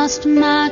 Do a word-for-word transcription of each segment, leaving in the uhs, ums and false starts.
lost my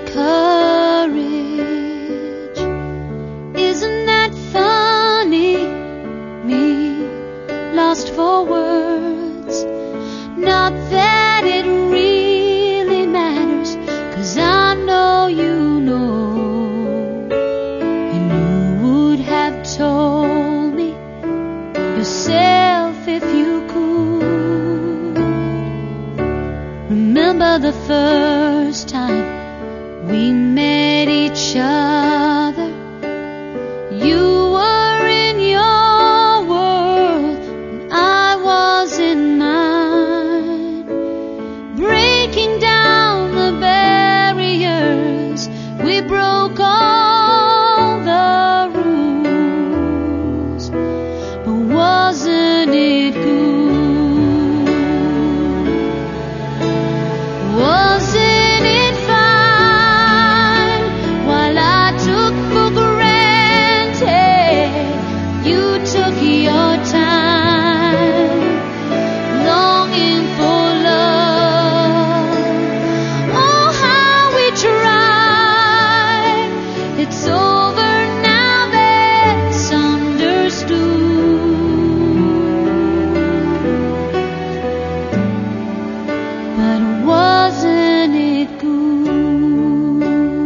courage. Isn't that funny? Me lost for words. Not that it really matters, 'cause I know you know, and you would have told me yourself if you could. Remember the first time we met each other. You were in your world and I was in mine, breaking down the barriers. We broke all the rules, but wasn't it good? Wasn't it fine while I took for granted you took your time, longing for love? Oh, how we tried. It's over now, that's understood. But wasn't it good?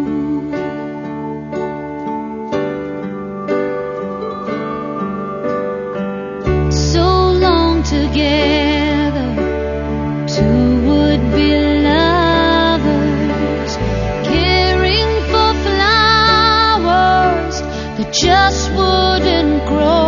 So long together, two would-be lovers, caring for flowers that just wouldn't grow.